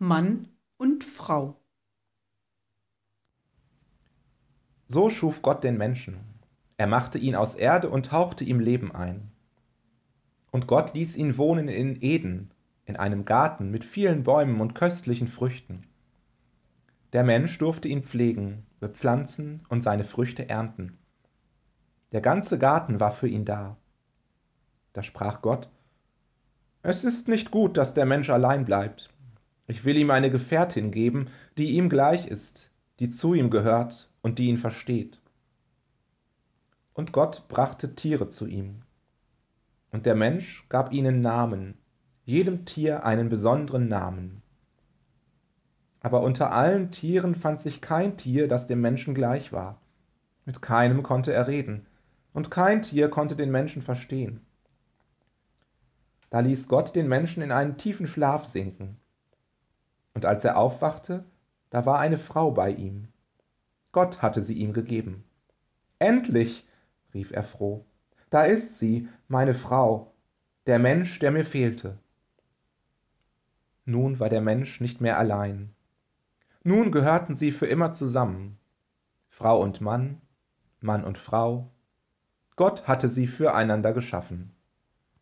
Mann und Frau. So schuf Gott den Menschen. Er machte ihn aus Erde und hauchte ihm Leben ein. Und Gott ließ ihn wohnen in Eden, in einem Garten mit vielen Bäumen und köstlichen Früchten. Der Mensch durfte ihn pflegen, bepflanzen und seine Früchte ernten. Der ganze Garten war für ihn da. Da sprach Gott: Es ist nicht gut, dass der Mensch allein bleibt. Ich will ihm eine Gefährtin geben, die ihm gleich ist, die zu ihm gehört und die ihn versteht. Und Gott brachte Tiere zu ihm. Und der Mensch gab ihnen Namen, jedem Tier einen besonderen Namen. Aber unter allen Tieren fand sich kein Tier, das dem Menschen gleich war. Mit keinem konnte er reden, und kein Tier konnte den Menschen verstehen. Da ließ Gott den Menschen in einen tiefen Schlaf sinken. Und als er aufwachte, da war eine Frau bei ihm. Gott hatte sie ihm gegeben. »Endlich«, rief er froh, »da ist sie, meine Frau, der Mensch, der mir fehlte.« Nun war der Mensch nicht mehr allein. Nun gehörten sie für immer zusammen. Frau und Mann, Mann und Frau. Gott hatte sie füreinander geschaffen.